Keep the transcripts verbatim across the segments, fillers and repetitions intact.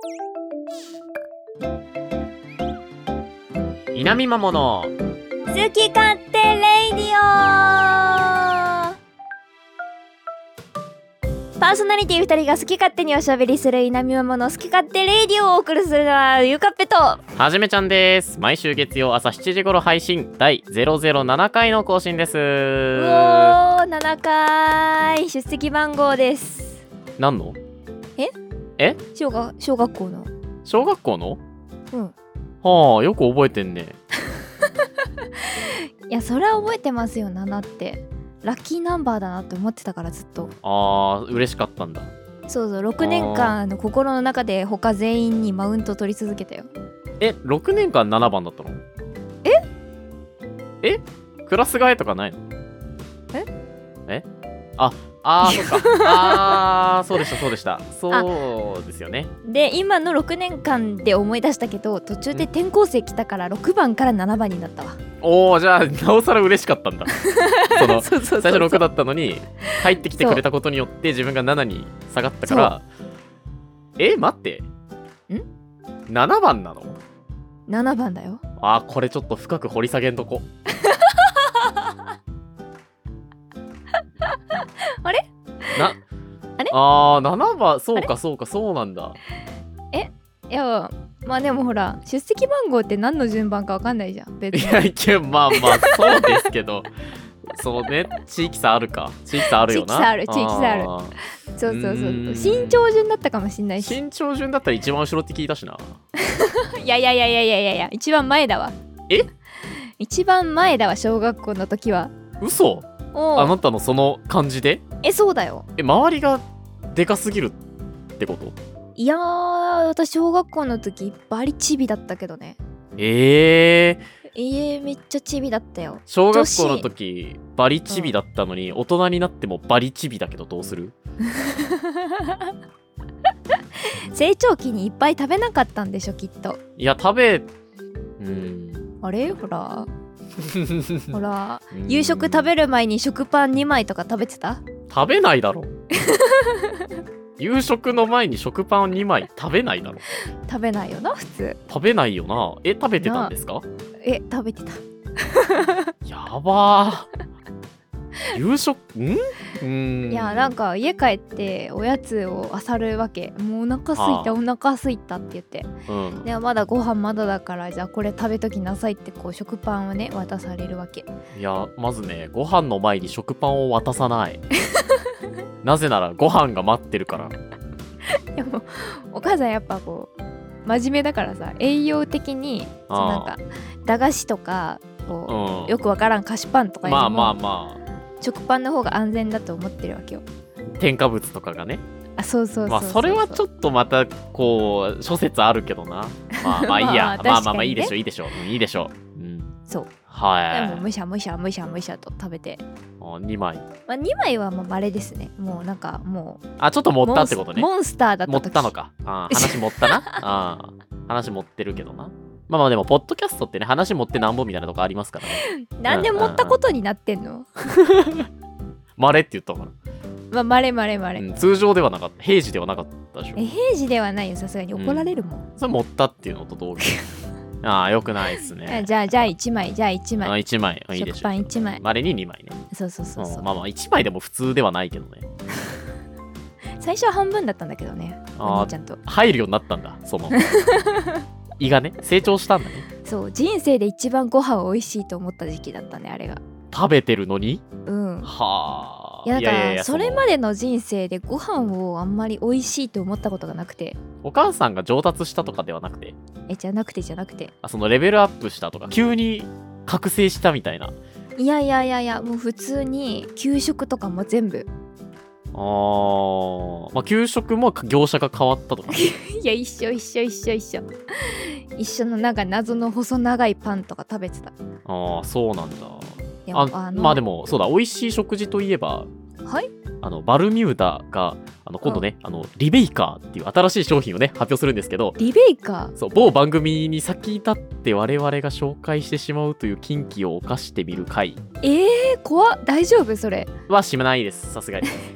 稲見まもの好き勝手レイディオ。パーソナリティふたりが好き勝手におしゃべりする稲見まもの好き勝手レイディオをお送りするのはゆうかっぺとはじめちゃんです。毎週月曜朝しちじ頃配信だいゼロゼロななかいの更新です。うおーななかい出席番号です。 何のええ小学小学校の小学校のうんはあよく覚えてんね。 いやそれは覚えてますよ。ななってラッキーナンバーだなって思ってたからずっと。 あー嬉しかったんだ。 そうそうろくねんかんの心の中で他全員にマウント取り続けたよ。 えろくねんかんななばんだったの？ええクラス替えとかないの？ ええああーそっかあーそうでしたそうでしたそうですよね。 で今のろくねんかんで思い出したけど途中で転校生来たからろくばんからななばんになったわ。 おーじゃあなおさら嬉しかったんだ。そのそうそうそうそう最初ろくだったのに入ってきてくれたことによって自分がななに下がったからえ待ってんななばんなの？ ななばんだよ。 あーこれちょっと深く掘り下げんとこ。 あれなあれあーななばんそうかそうかそうなんだ。 いやまあでもほら出席番号って何の順番か分かんないじゃん別に。 いやいやまあまあそうですけどそうね地域差あるか地域差あるよな。 地域差ある地域差あるーそうそうそううーん身長順だったかもしんないし。 身長順だったら一番後ろって聞いたしな。 いやいやいやいやいやいやいや一番前だわ。 え一番前だわ小学校の時は。 嘘おうあなたのその感じでえそうだよ。 え周りがでかすぎるってこと？ いやー私小学校の時バリチビだったけどね。 えー、 えー、めっちゃチビだったよ。 小学校の時バリチビだったのに、うん、大人になってもバリチビだけどどうする？ 成長期にいっぱい食べなかったんでしょきっと。 いや食べうんあれほらほらうん夕食食べる前に食パンにまいとか食べてた？ 食べないだろ。夕食の前に食パンをにまい食べないだろ。 食べないよな普通。 食べないよな。え食べてたんですか？ え食べてた。 やばー。夕食んうんいやなんか家帰っておやつを漁るわけ。もうお腹すいたお腹すいたって言って、 うん、 でもまだご飯まだだからじゃあこれ食べときなさいってこう食パンをね渡されるわけ。 いやまずねご飯の前に食パンを渡さない。なぜならご飯が待ってるから。 でもお母さんやっぱこう真面目だからさ栄養的にそうなんか駄菓子とかこう、うん、よくわからん菓子パンとかよりもまあまあまあ食パンの方が安全だと思ってるわけよ。 添加物とかがね。 あそうそうそうそうそう、 まあそれはちょっとまたこう諸説あるけどな。まあまあいいや、まあ、まあまあまあいいでしょいいでしょ、うん、いいでしょう、うん、 そうはい。 でもむしゃむしゃむしゃむしゃと食べてあにまい、 まあ、にまいはまあ稀ですね。もうなんかもうあちょっと持ったってことね。 モンスターだった時持ったのか。あ話持ったな。あ話持ってるけどな。まあまあでもポッドキャストってね話持ってなんぼみたいなとこありますからね。 なんで持ったことになってんの？ まれって言ったから。 まあまれまれまれ、 うん、通常ではなかった平時ではなかったでしょ。 え平時ではないよさすがに怒られるもん、 うん、それ持ったっていうのと同義。ああよくないっすね。 じゃあじゃあいちまいじゃあいちまいあいちまいいいでしょ。 食パンいちまいまれににまいね。 そうそうそうそう、 うん、まあまあいちまいでも普通ではないけどね。 最初は半分だったんだけどねお兄ちゃんと入るようになったんだその胃がね成長したんだね。 そう人生で一番ご飯美味しいと思った時期だったねあれが。 食べてるのにうんはあ。 いやだからいやいやいやそれまでの人生でご飯をあんまり美味しいと思ったことがなくて。 お母さんが上達したとかではなくてえじゃなくてじゃなくてあそのレベルアップしたとか急に覚醒したみたいな。 いやいやいやいやもう普通に給食とかも全部あーまあ給食も業者が変わったとか。 いや一緒一緒一緒一緒一緒のなんか謎の細長いパンとか食べてた。 ああそうなんだ。 でもああのまあでもそうだ美味しい食事といえばはいあのバルミューダがあの今度ね、うん、あのリベイカーっていう新しい商品をね発表するんですけど。 リベイカーそう某番組に先立って我々が紹介してしまうという禁忌を犯してみる回えー怖っ大丈夫それはしないですさすがに。さ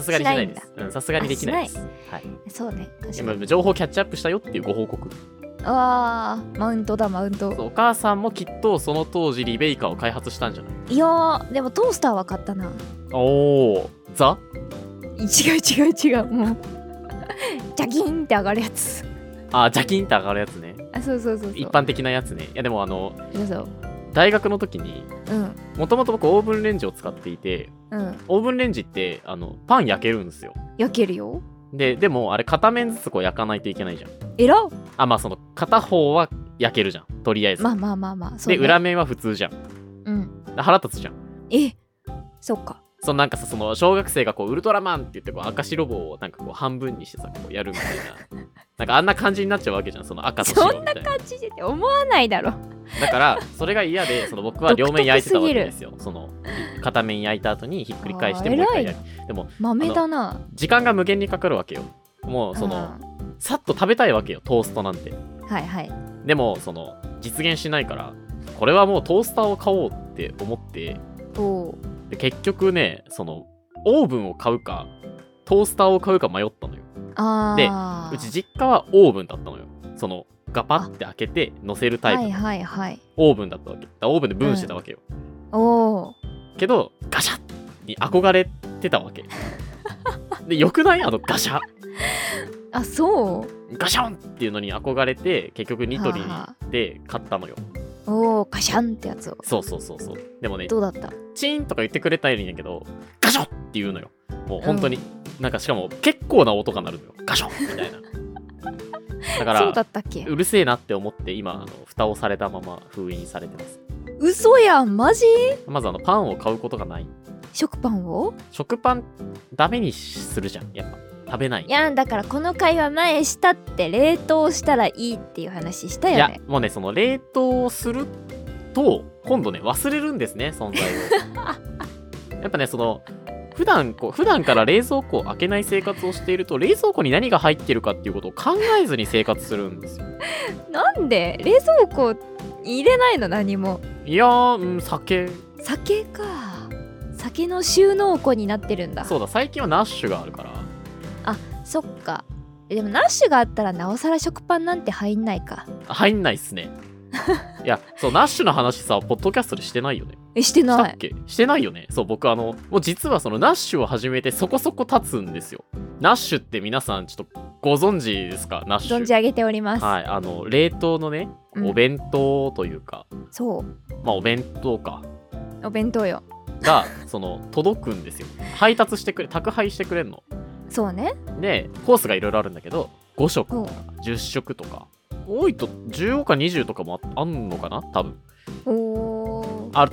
すがにしないです。うん、さすがにできないです。はい。 そうね。 今情報キャッチアップしたよっていうご報告。 ああ、マウントだマウント。 お母さんもきっとその当時リベイカを開発したんじゃない？ いやー、でもトースターは買ったな。 おお、ザ？ 違う違う違う、もうジャキーンって上がるやつ。 あ、ジャキーンって上がるやつね。 あ、そうそうそうそう。 一般的なやつね。いやでもあのそうそう、 大学の時にもともと僕オーブンレンジを使っていて、うん、オーブンレンジってあのパン焼けるんですよ。 焼けるよ。 ででもあれ片面ずつこう焼かないといけないじゃん。 えら？ あ、まあその片方は焼けるじゃん、とりあえず。 まあまあまあまあ、そうね。 で裏面は普通じゃん。 うん。 腹立つじゃん。 え、そっか。 そのなんかさ、その小学生がこうウルトラマンって言ってこう赤白棒をなんかこう半分にしてさ、こうやるみたいななんかあんな感じになっちゃうわけじゃん、その赤と白みたいな。 そんな感じでって思わないだろ。 だからそれが嫌で、その僕は両面焼いてたわけですよ。その片面焼いた後にひっくり返してもう一回やる。でも豆だな。 時間が無限にかかるわけよ。もうそのさっと食べたいわけよ、トーストなんて。 はいはい。 でもその実現しないから、これはもうトースターを買おうって思って、 おで結局ね、そのオーブンを買うかトースターを買うか迷ったのよ。 あでうち実家はオーブンだったのよ。そのガパって開けて乗せるタイプ、 はいはいはい、 オーブンだったわけ。オーブンでブンしてたわけよ、 うん、おけどガシャッに憧れてたわけで、よくない？あのガシャあ、そうガシャンっていうのに憧れて、結局ニトリで買ったのよ。 おー、ガシャンってやつを。 そうそうそうそう。でもね、 どうだった？ チーンとか言ってくれたらいいんやけど、ガショって言うのよ。もう本当に、うん、なんかしかも結構な音が鳴るのよ。ガショみたいな。だからそうだったっけ？ うるせえなって思って今あの蓋をされたまま封印されてます。 嘘やん、マジ？ まずあのパンを買うことがない。 食パンを？ 食パンダメにするじゃん、やっぱ。食べない。 いや、だからこの会話前したって、冷凍したらいいっていう話したよね。 いやもうね、その冷凍すると今度ね忘れるんですね、存在をやっぱね、その普段こう普段から冷蔵庫を開けない生活をしていると、冷蔵庫に何が入ってるかっていうことを考えずに生活するんですよ。 なんで冷蔵庫入れないの？何も。 いやー、うん、酒酒か。酒の収納庫になってるんだ。 そうだ、最近はナッシュがあるから。 あ、そっか。でもナッシュがあったらなおさら食パンなんて入んないか。 入んないっすねいや、そう、ナッシュの話さ、ポッドキャストでしてないよね。 え、してない。 したっけ？してないよね。そう、僕あのもう実はそのナッシュを始めてそこそこ経つんですよ。ナッシュって皆さんちょっとご存知ですか？ナッシュ。 存じ上げております。 はい、あの冷凍のね、お弁当というか、 うん、そう、 まあお弁当か。 お弁当よ。 がその届くんですよ。配達してくれ、宅配してくれんの。 そうね。でコースがいろいろあるんだけど、ご食とかじゅっ食とか、多いとじゅうごかにじゅうとかも あ, あんのかな多分。 おあって、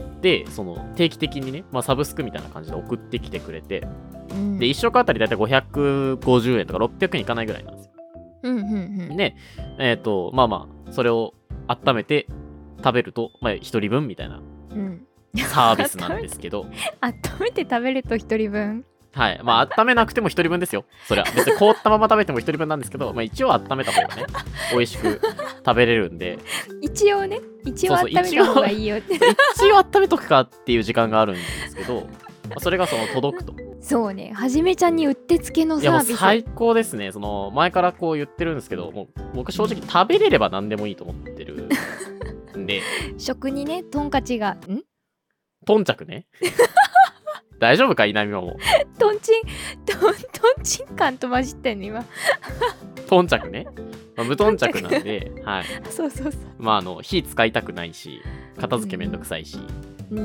その定期的にね、まあ、サブスクみたいな感じで送ってきてくれて、うん、でいっ食あたりだいたいごひゃくごじゅうえんとかろっぴゃくえんいかないぐらいなんですよ。 うんうんうん、 でえっ、ー、とまあまあそれを温めて食べると、まあ、ひとりぶんみたいなサービスなんですけど温めて食べるとひとりぶん。 はい。まあ、温めなくてもひとりぶんですよ。それは。別に凍ったまま食べてもひとりぶんなんですけど、まあ一応温めた方がね、美味しく食べれるんで。 一応ね、一応温めた方がいいよって。 一応温めとくかっていう時間があるんですけど、まあ、それがその届くと。 そうね、はじめちゃんにうってつけのサービス。 いやもう最高ですね。その前からこう言ってるんですけど、もう僕正直食べれれば何でもいいと思ってるんで。 食にね、トンカチが、ん？ トンチャクね。大丈夫か、稲見も。 トンチン、トン、トンチン感と混じってんの今。 トンチャクね。まあ、無頓着なんで、はい。 そうそうそう。 まああの火使いたくないし、片付けめんどくさいし。 うん。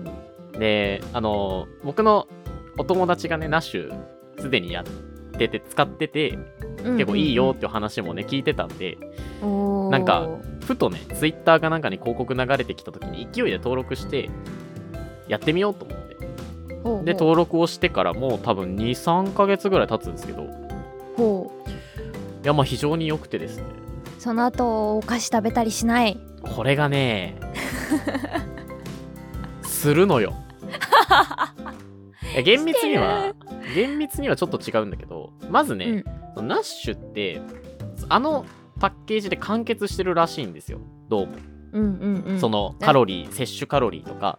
で、あの僕のお友達がね、ナッシュすでにやってて使ってて、結構いいよっていう話もね聞いてたんで、なんかふとねツイッターかなんかに広告流れてきた時に勢いで登録してやってみようと思って。で登録をしてからもう多分にさんかげつぐらい経つんですけど、 ほう、 いやまあ非常に良くてですね。 その後お菓子食べたりしない？ これがねするのよいや厳密には厳密にはちょっと違うんだけど、まずね、うん、ナッシュってあのパッケージで完結してるらしいんですよ、どうも。 うんうんうん、 そのカロリー、摂取カロリーとか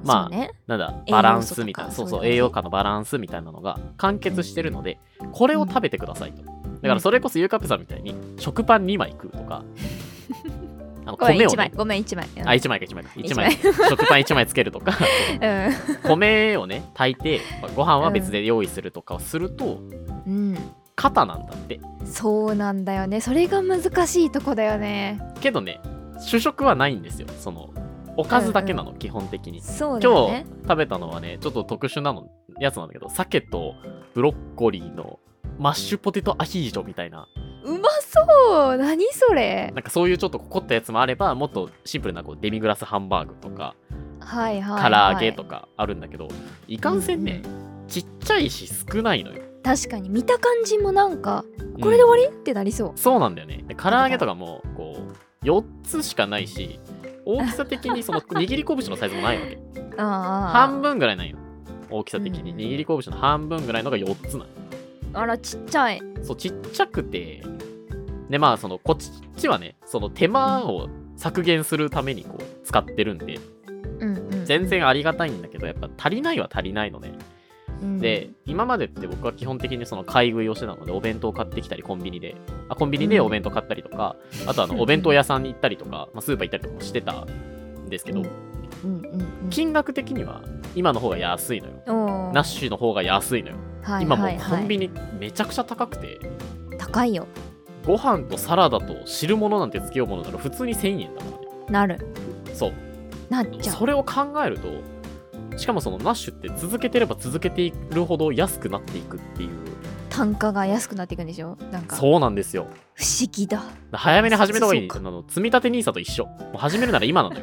まあ、 ね、 なんだバランスみたいな、そうそう、栄養価のバランスみたいなのが完結してるので、うん、これを食べてくださいと。だからそれこそゆうかっぺさんみたいに食パンにまい食うとか、あの米を、ね、 いちまいごめんいちまい、 うん、あいちまいかいちまいかいちまい食パンいちまいつけるとか、うん、米をね炊いてご飯は別で用意するとかをすると、うん、肩なんだって。 そうなんだよね、それが難しいとこだよね。 けどね主食はないんですよ、そのおかずだけなの、うんうん、基本的に。 そうだよね、 今日食べたのはねちょっと特殊なのやつなんだけど、鮭とブロッコリーのマッシュポテトアヒージョみたいな。 うまそう、何それ。 なんかそういうちょっと凝ったやつもあれば、もっとシンプルなこうデミグラスハンバーグとか、 はいはいはい、 唐揚げとかあるんだけど、いかんせんね、うんうん、ちっちゃいし少ないのよ。 確かに見た感じもなんかこれで終わり、うん、ってなりそう。 そうなんだよね。で唐揚げとかもこうよっつしかないし、大きさ的にその握り拳のサイズもないわけ。あ半分ぐらいないの、大きさ的に、うん、握り拳の半分ぐらいのがよっつなの。 あらちっちゃい。 そうちっちゃくて、でまあそのこっちはねその手間を削減するためにこう使ってるんで、うんうんうん、全然ありがたいんだけど、やっぱ足りないは足りないのね。うん、で今までって僕は基本的にその買い食いをしてたので、お弁当買ってきたりコンビニであコンビニでお弁当買ったりとか、うん、あとあのお弁当屋さんに行ったりとか、まあ、スーパー行ったりとかもしてたんですけど、うんうんうんうん、金額的には今の方が安いのよ。ナッシュの方が安いのよ、はいはいはい、今もうコンビニめちゃくちゃ高くて。 高いよ。 ご飯とサラダと汁物なんてつけようものなら普通にせんえんだからね。 なる。 そうなっちゃう。 それを考えると、しかもそのナッシュって続けてれば続けているほど安くなっていくっていう。 単価が安くなっていくんでしょ。なんかそうなんですよ。 不思議だ。 早めに始めた方がいい。あの積み立てニーサと一緒。もう始めるなら今なのよ。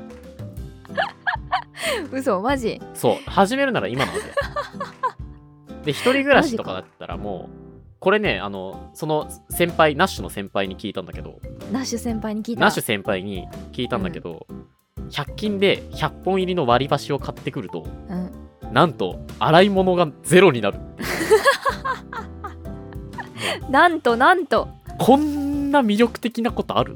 嘘マジ。 そう始めるなら今なので。で一人暮らしとかだったらもうこれね、あのその先輩ナッシュの先輩に聞いたんだけど、 ナッシュ先輩に聞いたナッシュ先輩に聞いたんだけど、うん、ひゃく均でひゃっぽん入りの割り箸を買ってくると、うん、なんと洗い物がゼロになる。 なんとなんとこんな魅力的なことある？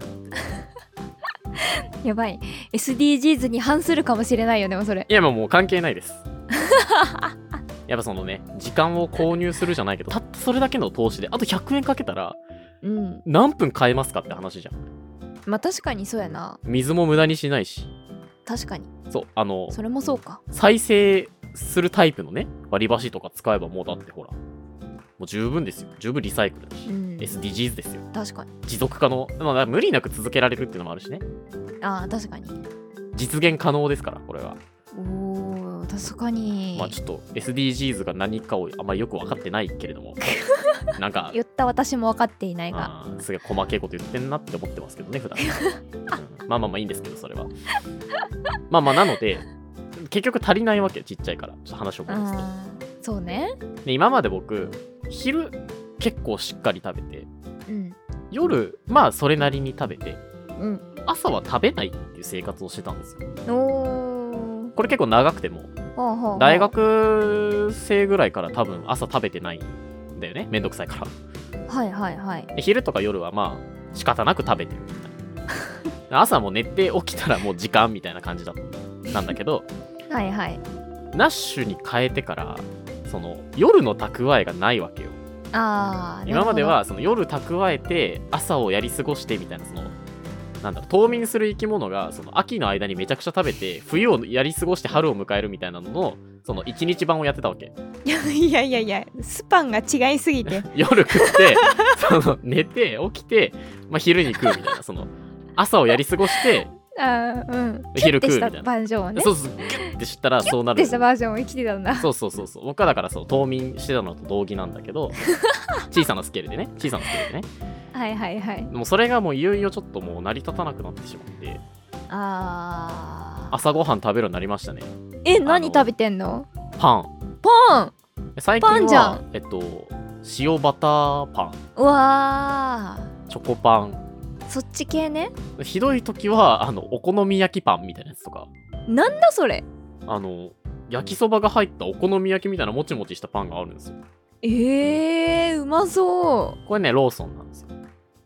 やばい エスディージーズ に反するかもしれないよね。もうそれいやもう関係ないです。やっぱそのね時間を購入するじゃないけど、たったそれだけの投資であとひゃくえんかけたら、うん、何分買えますかって話じゃん。 まあ確かにそうやな。 水も無駄にしないし。 確かにそうあのそれもそうか。 再生するタイプのね割り箸とか使えばもうだってほらもう十分ですよ。十分リサイクルだし、うん、エスディージーズ ですよ。 確かに持続可能、まあ、無理なく続けられるっていうのもあるしね。 ああ確かに実現可能ですからこれは。 おー確かに。 まあちょっと エスディージーズ が何かをあまりよく分かってないけれどもなんか言った私も分かっていないがすげえ細けいこと言ってんなって思ってますけどね普段、うん、まあまあまあいいんですけどそれはまあまあなので結局足りないわけよ、ちっちゃいから。ちょっと話を戻すと。 そうね。 で今まで僕昼結構しっかり食べて、うん、夜まあそれなりに食べて、うん、朝は食べないっていう生活をしてたんですよ。おこれ結構長くてもほうほうほう大学生ぐらいから多分朝食べてないんだよね、めんどくさいから。 はいはいはい。 で昼とか夜はまあ仕方なく食べてるみたいな朝も寝て起きたらもう時間みたいな感じだったんだけどはいはい。 ナッシュに変えてからその夜の蓄えがないわけよ。あ今まではその夜蓄えて朝をやり過ごしてみたいな、そのなんだろう冬眠する生き物がその秋の間にめちゃくちゃ食べて冬をやり過ごして春を迎えるみたいなののその一日版をやってたわけ。 いやいやいやいやスパンが違いすぎて夜食ってその寝て起きて、まあ、昼に食うみたいなその朝をやり過ごしてあうん、 昼食うみたいなバージョンをね。 そうそうギュッて知ったらそうなる。 ギュッてしたバージョンを生きてたんだ。 そうそうそうそう。僕はだからそう冬眠してたのと同義なんだけど小さなスケールでね小さなスケールでねはいはいはい。 でもそれがもういよいよちょっともう成り立たなくなってしまって、あ朝ごはん食べるようになりましたね。 え何食べてんの？ パン。 パン最近はパンじゃん。えっと塩バターパン。 うわーチョコパン。 そっち系ね。 ひどい時はあのお好み焼きパンみたいなやつとか。 なんだそれ。あの焼きそばが入ったお好み焼きみたいなもちもちしたパンがあるんですよ。 えー、うまそう。 これねローソンなんですよ。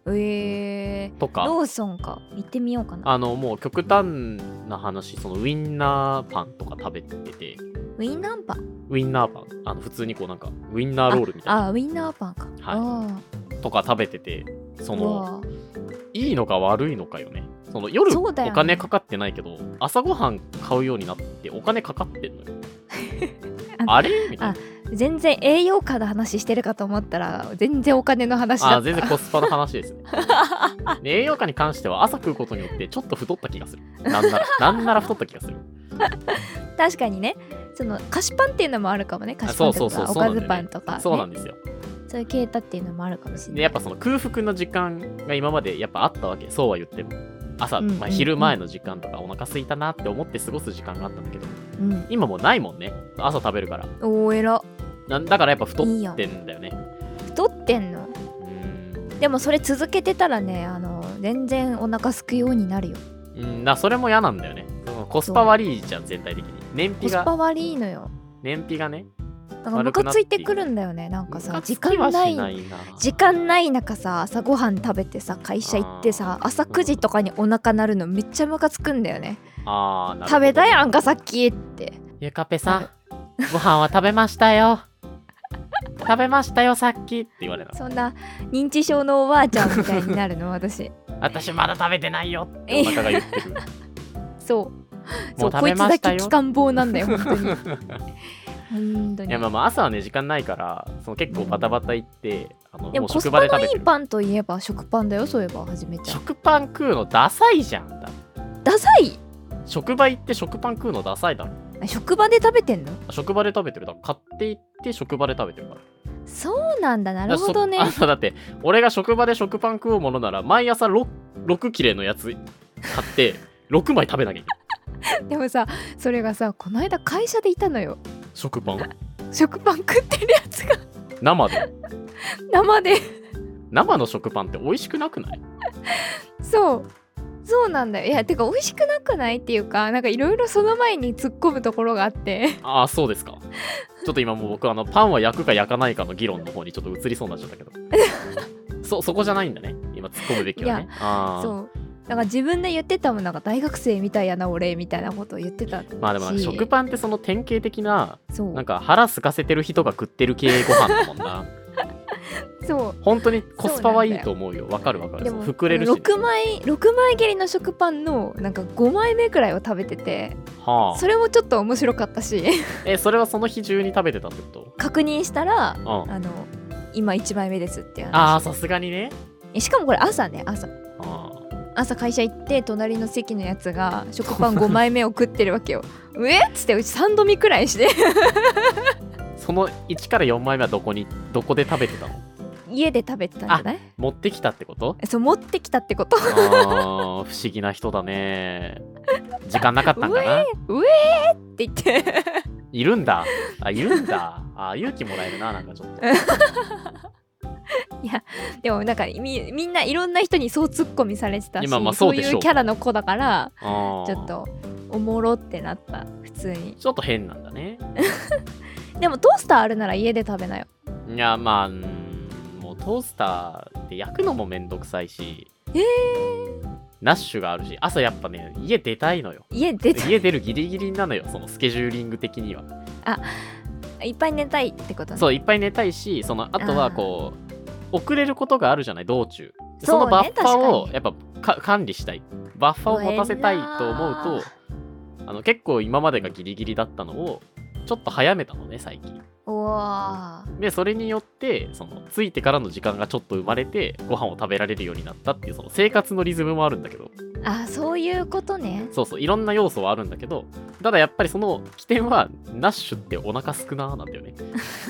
えー、 とかローソンか行ってみようかな。 あのもう極端な話、そのウインナーパンとか食べてて、 ウインナーパンウインナーパン、あの普通にこうなんかウインナーロールみたいな、 ああウインナーパンか、 はい、とか食べてて、そのいいいのか悪いのかよね。その夜おね、 金かかってないけど、朝ごはん買うようになってお金かかってんのよ。あ, あれみたいな。 全然栄養価の話してるかと思ったら全然お金の話だった。 あ全然コスパの話ですね。で栄養価に関しては朝食うことによってちょっと太った気がする。なんならなんなら太った気がする。 確かにね、その菓子パンっていうのもあるかもね。菓子パンとかおかずパンとか、ね、 そうなんですよ。 そういう系統っていうのもあるかもしれない。 でやっぱその空腹の時間が今までやっぱあったわけ。そうは言っても朝、うんうんうん、まあ、昼前の時間とかお腹空いたなって思って過ごす時間があったんだけど、うん、今もうないもんね。朝食べるから。 おーえら。 なんだからやっぱ太ってんだよね。いいよ太ってんの。うんでもそれ続けてたらね、あの全然お腹すくようになるよ。 うんだそれも嫌なんだよね。そのコスパ悪いじゃん全体的に。燃費がコスパ悪いのよ。 燃費がね。 だからムカついてくるんだよね。なんかさ時間ない時間ない中さ朝ごはん食べてさ会社行ってさ朝くじとかにお腹鳴るのめっちゃムカつくんだよね。 あーなるほど。 食べたやんかさっきって。 ゆかぺさんご飯は食べましたよ。食べましたよさっきって言われた。 そんな認知症のおばあちゃんみたいになるの私。 私まだ食べてないよってお腹が言ってる。 そうそうこいつだけ期間棒なんだよ本当に。本当に。 いやまあまあ朝はね時間ないからその結構バタバタ行って、うん、あのでももう職場で食べてる。 コスパのいいパンといえば食パンだよ。そういえば始めちゃう。 食パン食うのダサいじゃん。だダサい。 職場行って食パン食うのダサいだろ。 職場で食べてんの？職場で食べてるだから買って行って職場で食べてるから。 そうなんだ。なるほどね。 あだって俺が職場で食パン食うものなら毎朝 6, 6切れのやつ買ってろくまい食べなきゃいけない。 でもさそれがさこの間会社でいたのよ。 食パン食パン食ってるやつが生で生で生の食パンって美味しくなくない？ そうそうなんだよ。いやてか美味しくなくないっていうかなんかいろいろその前に突っ込むところがあって。 ああそうですか。ちょっと今もう僕あのパンは焼くか焼かないかの議論の方にちょっと移りそうになっちゃったけどそ, そこじゃないんだね今突っ込むべきはね。あそうだから自分で言ってたもん。なんか大学生みたいやな俺みたいなことを言ってたし。 まあでも食パンってその典型的ななんか腹空かせてる人が食ってる系ご飯だもんな。 そう本当にコスパはいいと思うよ。わかるわかる。でも膨れるし、ね、 ろくまいろくまい切りの食パンのなんかごまいめくらいを食べてて、はあ、それもちょっと面白かったしえそれはその日中に食べてたってこと？ 確認したら、うん、あの今いちまいめですって話。 ああさすがにね。 しかもこれ朝ね朝、はあ、朝会社行って隣の席のやつが食パンごまいめを食ってるわけよ。うえっつってうちさんどみくらいしてそのいちからよんまいめはどこにどこで食べてたの？ 家で食べてたんじゃない？ 持ってきたってこと？ そう持ってきたってこと。 あ不思議な人だね。時間なかったんかな。 うえうえって言っているんだ。あいるんだ。あ勇気もらえるななんかちょっと。 いやでもなんか み, みんないろんな人にそうツッコミされてたし、 今まあそうでしょう。 そういうキャラの子だからちょっとおもろってなった。普通にちょっと変なんだね。 でもトースターあるなら家で食べなよ。 いやまあもうトースターで焼くのもめんどくさいし、 えー、 ナッシュがあるし朝やっぱね家出たいのよ。 家出たい。 家出るギリギリなのよそのスケジューリング的には。 あいっぱい寝たいってことね。 そういっぱい寝たいし、そのあとはこう遅れることがあるじゃない道中。そのバッファーをやっぱか管理したい。バッファーを持たせたいと思うとあの結構今までがギリギリだったのをちょっと早めたのね最近。でそれによってその着いてからの時間がちょっと生まれてご飯を食べられるようになったっていうその生活のリズムもあるんだけど。 あそういうことね。 そうそういろんな要素はあるんだけど、ただやっぱりその起点はナッシュってお腹すくなーなんだよね。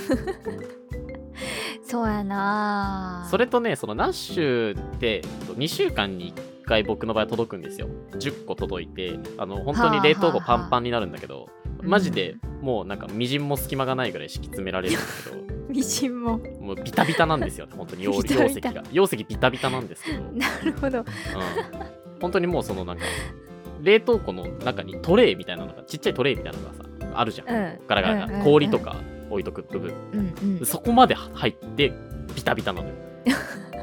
そうやな。 それとねそのナッシュってにしゅうかんにいっかい僕の場合届くんですよ。じゅっこ届いてあの本当に冷凍庫パンパンになるんだけど、はあはあマジでもうなんかみじんも隙間がないぐらい敷き詰められるんだけどみじんももうビタビタなんですよね本当に。容積が容積ビタビタなんですけど。 なるほど、うん、 本当にもうそのなんか冷凍庫の中にトレイみたいなのがちっちゃいトレイみたいなのがさあるじゃん、うん、ガラガラガラ、うんうんうん、氷とか置いとく部分、うんうん、そこまで入ってビタビタなのよ。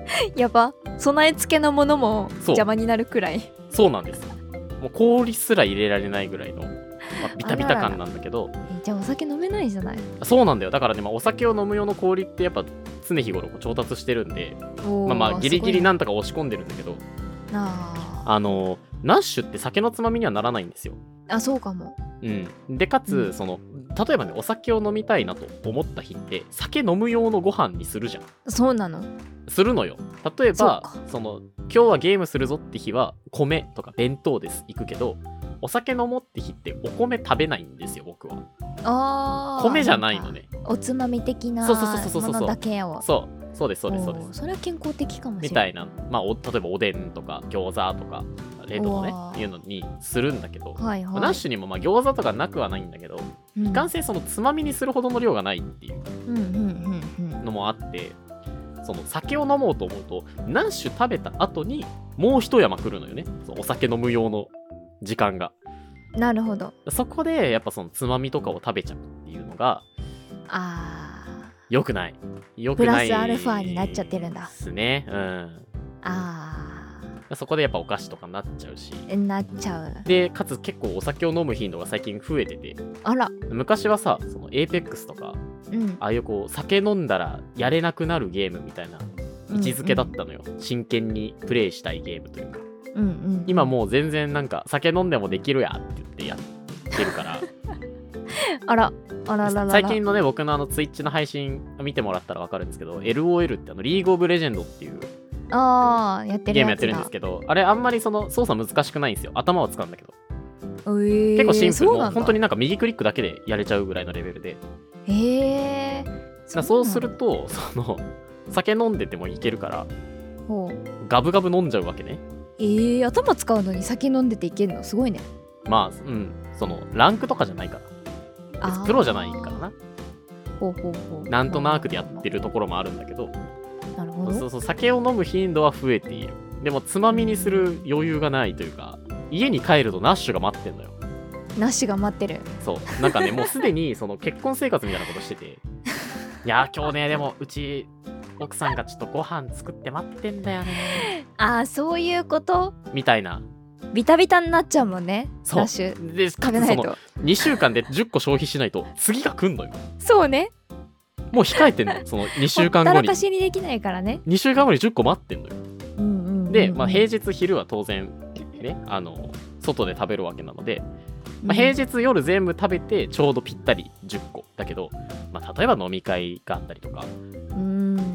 やば、備え付けのものも邪魔になるくらい。 そうなんですよ。もう氷すら入れられないぐらいの、まあ、ビタビタ感なんだけど。 じゃあお酒飲めないじゃない。 そうなんだよ。だからね、まあ、お酒を飲む用の氷ってやっぱ常日頃調達してるんで、まあまあギリギリなんとか押し込んでるんだけど、ああのナッシュって酒のつまみにはならないんですよ。 あ、そうかも。 うん、でかつ、うん、その例えばね、お酒を飲みたいなと思った日って酒飲む用のご飯にするじゃん。 そうなの。 するのよ。例えば そ, その今日はゲームするぞって日は米とか弁当です行くけど、お酒飲もうって日ってお米食べないんですよ、僕は。 あ、 米じゃないのね。 おつまみ的なものだけを。 そうそうですそうですそうです。 それは健康的かもしれない。みたいな、まあ、お例えばおでんとか餃子とかレトのねいうのにするんだけど、はいはい、ナッシュにもまあ餃子とかなくはないんだけど、うん、いかんせんそのつまみにするほどの量がないっていうのもあって、その酒を飲もうと思うとナッシュ食べた後にもう一山来るのよね、そのお酒飲む用の時間が。 なるほど。 そこでやっぱそのつまみとかを食べちゃうっていうのがあよくないよくないプラスアルファになっちゃってるんだですね。うん。 あそこでやっぱお菓子とかになっちゃうし、 なっちゃう。 でかつ結構お酒を飲む頻度が最近増えてて、 あら、 昔はさ、そのエーペックスとか、うん、ああいうこう酒飲んだらやれなくなるゲームみたいな位置づけだったのよ、うんうん、真剣にプレイしたいゲームというか、うんうん、今もう全然なんか酒飲んでもできるやって言ってやってるからあらあらららら、 最近のね、僕のあのツイッチの配信見てもらったら分かるんですけど、 エルオーエル ってあのリーグオブレジェンドっていうあやってるゲームやってるんですけど、あれあんまりその操作難しくないんですよ。頭は使うんだけど、 えー、 結構シンプル、もう本当になんか右クリックだけでやれちゃうぐらいのレベルで、 へえー、そうするとその酒飲んでてもいけるからガブガブ飲んじゃうわけね。 えー、頭使うのに酒飲んでていけるのすごいね。 まあうんそのランクとかじゃないからプロじゃないからな、 ほうほうほう、 なんとなくでやってるところもあるんだけど、 なるほど。 そうそう、酒を飲む頻度は増えている。でもつまみにする余裕がないというか、家に帰るとナッシュが待ってんのよ。 ナッシュが待ってる。 そうなんかねもうすでにその結婚生活みたいなことしてていや今日ねでもうち奥さんがちょっとご飯作って待ってんだよねああ、そういうことみたいな、 ビタビタになっちゃうもんね。 そうナッシュで食べないとにしゅうかんでじゅっこ消費しないと次が来んのよ。 そうね、 もう控えてんのそのにしゅうかんごにほったらかしにできないからね。 にしゅうかんごにじゅっこ待ってんのよ、 うんうんうんうん、 で、まあ、平日昼は当然ねあの外で食べるわけなので、まあ、平日夜全部食べてちょうどぴったりじゅっこだけど、まあ、例えば飲み会があったりとか、 うん、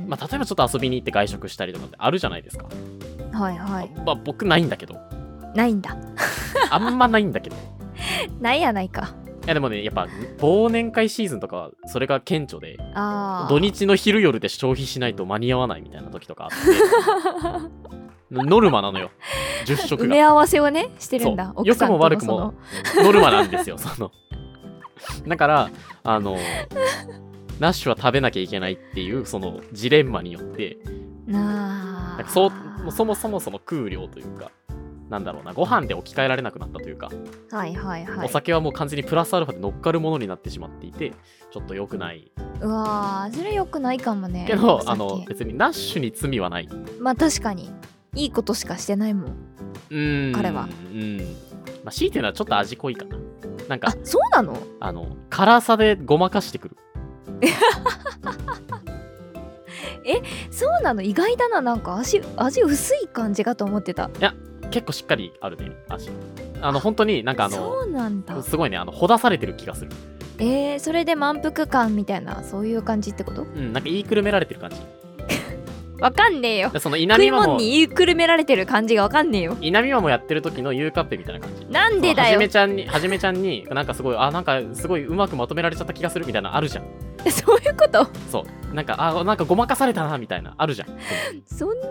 まあ、例えばちょっと遊びに行って外食したりとかってあるじゃないですか。 はいはい、 まあ、僕ないんだけど。 ないんだあんまないんだけどないやないか。 いやでもねやっぱ忘年会シーズンとかはそれが顕著で、 あ土日の昼夜で消費しないと間に合わないみたいな時とかあってノルマなのよじゅっしょくが。 埋め合わせをねしてるんだ。 良くも悪くもノルマなんですよそのだからあのナッシュは食べなきゃいけないっていうそのジレンマによってななんかそうそもそもその空量というかなんだろうな、ご飯で置き換えられなくなったというか、 はいはいはい、 お酒はもう完全にプラスアルファで乗っかるものになってしまっていてちょっと良くない。 うわーそれ良くないかもね。 けどあの別にナッシュに罪はない。 まあ確かにいいことしかしてないもん。 うーん彼はうん、まあ、強いていうのはちょっと味濃いかな。なんかあそうなの。 あの辛さでごまかしてくるえそうなの。意外だな。なんか味味薄い感じかと思ってた。 いや結構しっかりあるね味。あの本当になんかあのそうなんだ。 すごいねあのほだされてる気がする。 えー、それで満腹感みたいなそういう感じってこと？ うんなんか言いくるめられてる感じわかんねえよ。 その稲見食い物に言いくるめられてる感じがわかんねえよ。 稲見マもやってる時のゆうカッペみたいな感じ。 なんでだよ。 はじめちゃんにはじめちゃんになんかすごいあなんかすごいうまくまとめられちゃった気がするみたいなあるじゃん。 そういうこと？ そうなんかあなんかごまかされたなみたいなあるじゃん。 そんな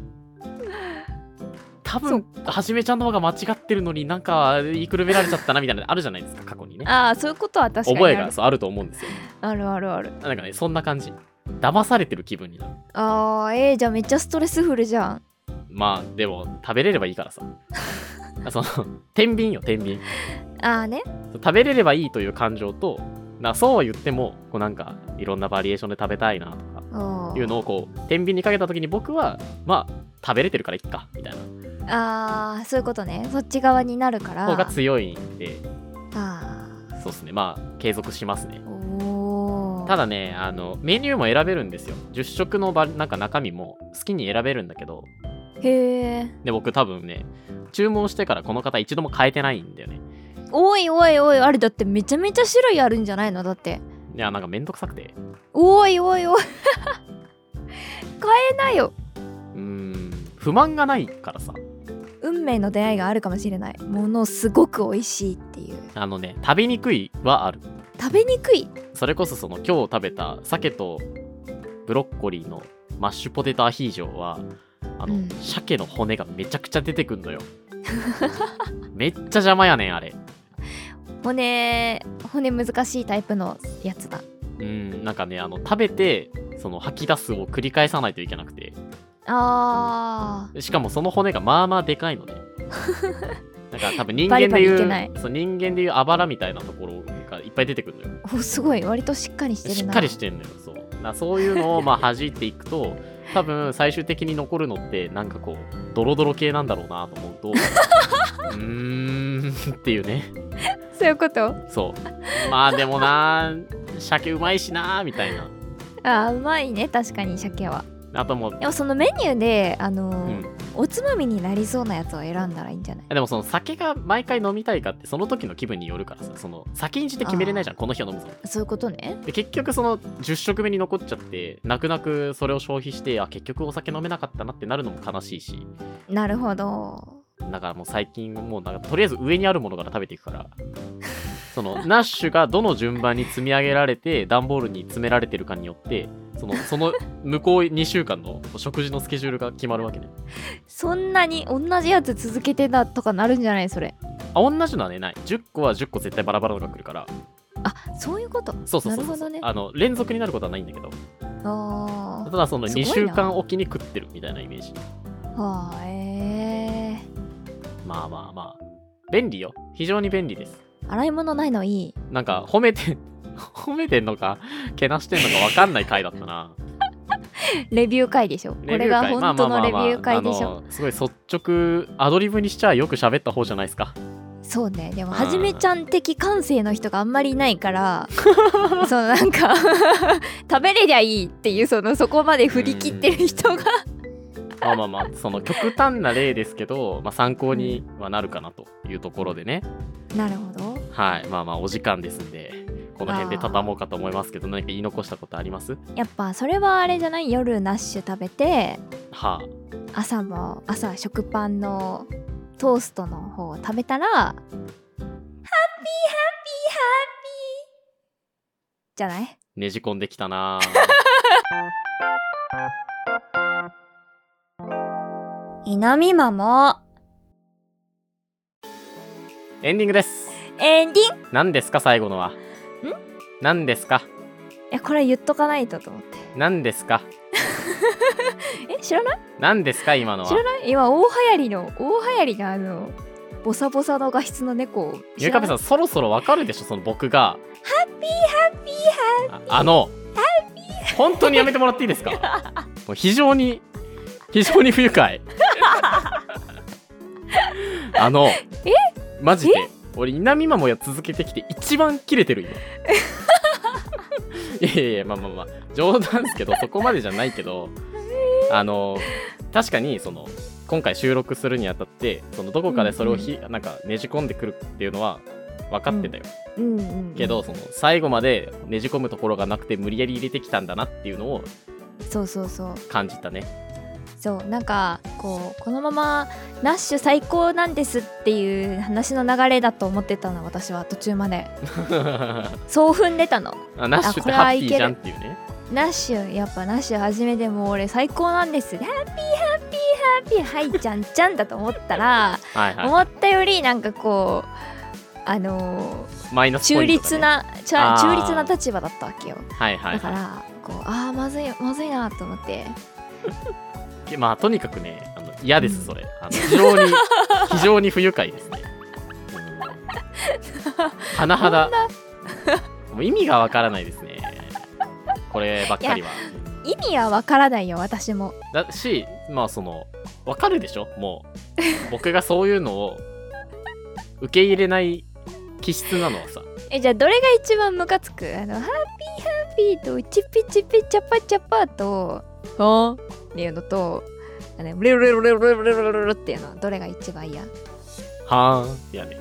多分はじめちゃんの方が間違ってるのになんか言いくるめられちゃったなみたいなのあるじゃないですか過去にね。 ああそういうことは確かに覚えがそうあると思うんですよ。 あるあるある。 なんかねそんな感じ。騙されてる気分になる。 あーえー、じゃあめっちゃストレスフルじゃん。 まあでも食べれればいいからさその天秤よ天秤。 あーね食べれればいいという感情となそうは言ってもこうなんかいろんなバリエーションで食べたいなとかいうのをこう天秤にかけた時に僕はまあ食べれてるからいっかみたいな。あーそういうことね。そっち側になるから方が強いんで、 あそうですね、まあ継続しますね。 おただね、あのメニューも選べるんですよ。じゅっ食のばなんか中身も好きに選べるんだけど、 へえ。 で僕多分ね注文してからこの方一度も変えてないんだよね。 おいおいおい、あれだってめちゃめちゃ種類あるんじゃないの？だっていやなんかめんどくさくて、 おいおいおい変えなよ。 うーん不満がないからさ。 運命の出会いがあるかもしれない。ものすごく美味しいっていう。 あのね食べにくいはある。 食べにくい。 それこそその今日食べた鮭とブロッコリーのマッシュポテトアヒージョはあの、うん、鮭の骨がめちゃくちゃ出てくんのよめっちゃ邪魔やねんあれ。 骨骨難しいタイプのやつだ。 うんなんかねあの食べてその吐き出すを繰り返さないといけなくて、 あしかもその骨がまあまあでかいのでなんか多分人間でいうバリバリいけない。 そう人間でいうあばらみたいなところがいっぱい出てくるのよ。 おすごい割としっかりしてるな。 しっかりしてるのよ。そうなそういうのをまあ弾いていくと多分最終的に残るのってなんかこうドロドロ系なんだろうなと思うとうーんっていうね。 そういうこと。 そうまあでもな鮭うまいしなみたいな。 あうまいね確かに鮭は。 あともでもそのメニューであのーうん、おつまみになりそうなやつを選んだらいいんじゃない？ でもその酒が毎回飲みたいかってその時の気分によるからさ、その先んじて決めれないじゃんこの日は飲むぞ。 そういうことね。 で結局そのじゅっ食目に残っちゃって泣く泣くそれを消費してあ結局お酒飲めなかったなってなるのも悲しいし。 なるほど。 だからもう最近もうなんかとりあえず上にあるものから食べていくからそのナッシュがどの順番に積み上げられて段ボールに詰められてるかによってそのその向こうにしゅうかんの食事のスケジュールが決まるわけね。 そんなに同じやつ続けてたとかなるんじゃないそれ？ あ同じのはねない。じゅっこはじゅっこ絶対バラバラのが来るから。 あそういうこと。 そうそうそうそう。 なるほどね。 あの連続になることはないんだけど、 あただそのにしゅうかんおきに食ってるみたいなイメージ。 はあえー、 まあまあまあ便利よ。非常に便利です。 洗い物ないのいい。 なんか褒めて褒めてんのかけなしてんのか分かんない回だったなレビュー回でしょ。これが本当のレビュー回でしょ。 まあまあまあまあ、すごい率直アドリブにしちゃよく喋った方じゃないですか。 そうね。でもはじめちゃん的感性の人があんまりいないからそのなんか食べれりゃいいっていうそのそこまで振り切ってる人がまあまあまあその極端な例ですけど、まあ、参考にはなるかなというところでね。 なるほど。 はいまあまあお時間ですんでこの辺で畳もうかと思いますけど何か言い残したことあります？ やっぱそれはあれじゃない？夜ナッシュ食べて、 はあ、朝も朝食パンのトーストの方を食べたらハッピーハッピーハッピーじゃない？ ねじ込んできたないなみママエンディングです。 エンディング何ですか最後のは？ん何ですか？ いやこれ言っとかないとと思って。 何ですかえ知らない？ 何ですか今のは？ 知らない？今大流行りの大流行りのあのボサボサの画質の猫をゆかべさんそろそろわかるでしょその僕がハッピーハッピーハッピーあ, あのハッピー本当にやめてもらっていいですかもう非常に非常に不愉快あのえマジで俺稲見マもや続けてきて一番キレてる今いやいやいやまあまあまあ冗談ですけどそこまでじゃないけどあの確かにその今回収録するにあたってそのどこかでそれをひ、うんうん、なんかねじ込んでくるっていうのは分かってたよ、 うんうんうんうん、 けどその最後までねじ込むところがなくて無理やり入れてきたんだなっていうのをそうそうそう感じたね。 そうなんかこうこのままナッシュ最高なんですっていう話の流れだと思ってたの私は途中までそう踏んでたの。 あナッシュってハッピーじゃんっていうね。 ナッシュやっぱナッシュ初めでもう俺最高なんですハッピーハッピーハッピーはいちゃんちゃんだと思ったらはい、はい、 思ったよりなんかこうあのー、 マイナスポイントだね、 中立な中立な立場だったわけよ。 はいはい、はい、 だからこうあーまずいまずいなと思ってまあとにかくねあの嫌ですそれ、うん、あの非常に非常に不愉快ですね。甚だもう意味がわからないですねこればっかりは。 い, 意味はわからないよ私も。 だしまあそのわかるでしょもう僕がそういうのを受け入れない気質なのはさ。 えじゃあどれが一番ムカつく？あのハッピーハッピーとチピチピチャパチャパとはーっていうのとあのレルレルレルレルレルレルっていうのどれが一番嫌？ はーんいやね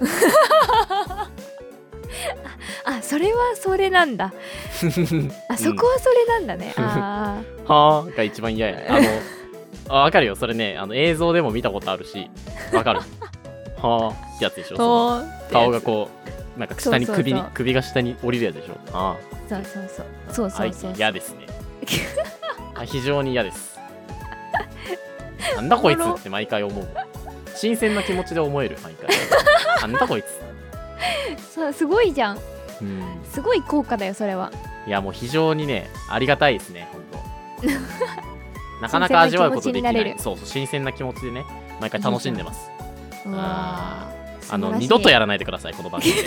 あそれはそれなんだあそこはそれなんだね、うん、あはーが一番嫌やね。あのあ分かるよそれね。あの映像でも見たことあるし分かるはーってやつでしょ。その顔がこうなんか下に首に首が下に降りるやつでしょ。ああそうそうそうそうそうそう嫌ですねあ非常に嫌です。なんだこいつって毎回思う。新鮮な気持ちで思える毎回なんだこいつそうすごいじゃん、 うん、 すごい効果だよそれは。 いやもう非常にねありがたいですね本当なかなか味わうことできない。そうそう新鮮な気持ちでね毎回楽しんでます。 うわあの二度とやらないでくださいこの番組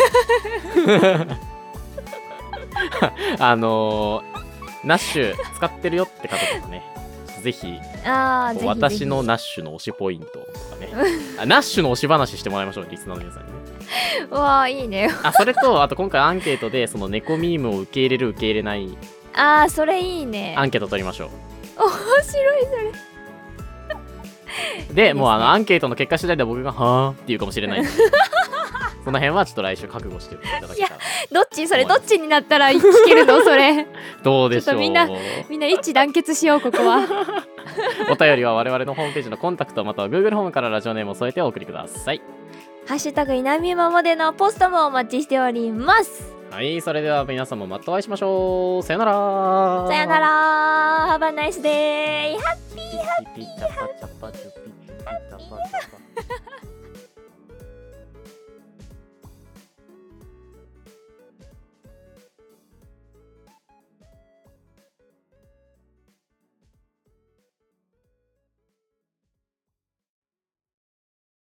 あのー、ナッシュ使ってるよって方とかねぜひあぜひ私のナッシュの推しポイントとかねあナッシュの推し話してもらいましょうリスナーの皆さんにね。 うわーいいねあそれとあと今回アンケートでその猫ミームを受け入れる受け入れないあーそれいいねアンケート取りましょう。 面白いそれで、ね、もうあのアンケートの結果次第で僕がはーって言うかもしれないんでその辺はちょっと来週覚悟しておいていただけたら。 どっちそれどっちになったら聞けるのそれどうでしょう。 みんなみんな一致団結しようここはお便りは我々のホームページのコンタクトまたは Google ホームからラジオネームを添えてお送りください。 ハッシュタグいなみままでのポストもお待ちしております。 はいそれでは皆さんもまたお会いしましょう。さよならさよなら Have a nice day ハッピーハッピーハッピー